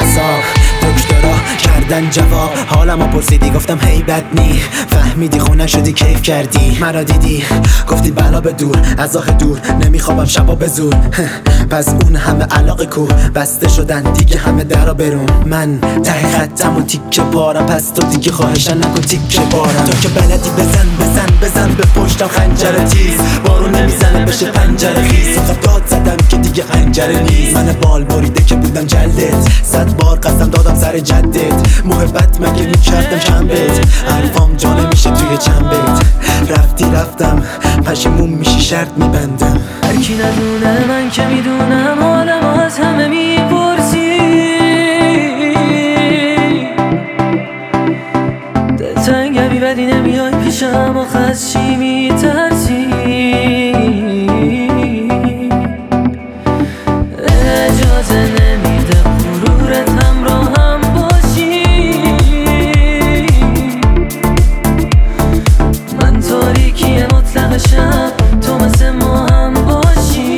عذاب. دکترا کردن جواب، حالمو پرسیدی گفتم هی بد نی. فهمیدی خونه شدی کیف کردی، مرا دیدی گفتی بلا به دور، از آخ دور نمیخوابم شبا به زور. پس اون همه علاقه کو بسته شدن دیگه همه درا برون. من ته خطم و تیکه بارم، پس تو دیگه خواهشن نکن تیکه بارم. تو که بلدی بزن بزن بزن به پشتم خنجر تیز، بارون نمیزنه بشه پنجره خیز. آخه داد زدم که دیگه خنجره نیست، من بال بریده که بودم جلدت. 100 بار قسم دادم سر جدت، محبت مگه میکردم کم بهت. حرفام جا نمیشه توی چنبت، رفتی رفتم پشیمون میشی شرط میبندم. هرکی ندونه من که میدونم، آدم از همه میپرسی. دلتنگمی ولی نمیای پیشم، آخه از چی میترسی؟ اجازه نمیده غرورت همراهم باشی. من تاریکی مطلق شب، تو مثل ما هم باشی.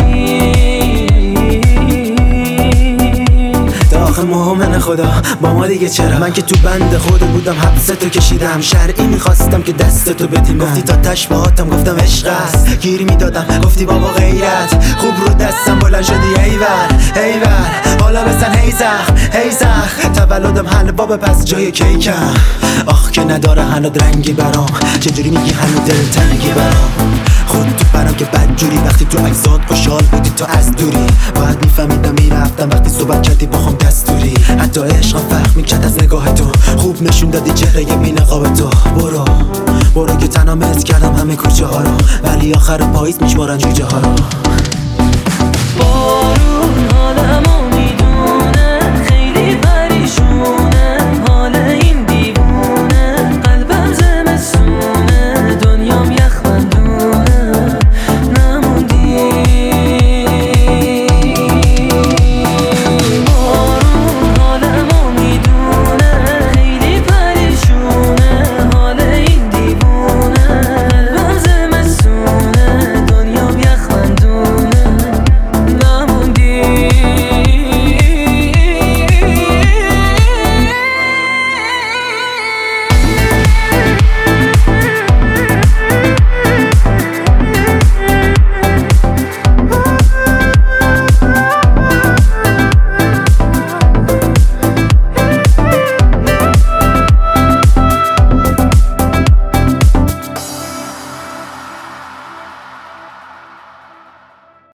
آخه مومن خدا با ما دیگه چرا؟ من که تو بند خودت بودم حبستو کشیدم، شرعی میخواستم که دستتو بدیم. گفتی تا تشبهاتم گفتم عشق است، گیر میدادم گفتی بابا غیرت. خوب رو دستم بلند شدی ایور ایور، حالا بزن هی زخ تولدم حلوا به پس جای کیکم. آخ که نداره هنوز رنگی برام، چجوری میگی هنوز دلتنگی برام؟ خود تو برام که بدجوری، وقتی تو عکسات خوشحال بودی تو از دوری. باید میفهمیدم میرفتم وقتی صحبت کردی با خم دستوری. حتی عشقم فرق میکرد از نگاه تو، خوب نشون دادی چهره بی نقاب تو. برو که تنها مست کردم همه کوچه ها رو، ولی آخر پاییز میشمارن جوجه ها رو.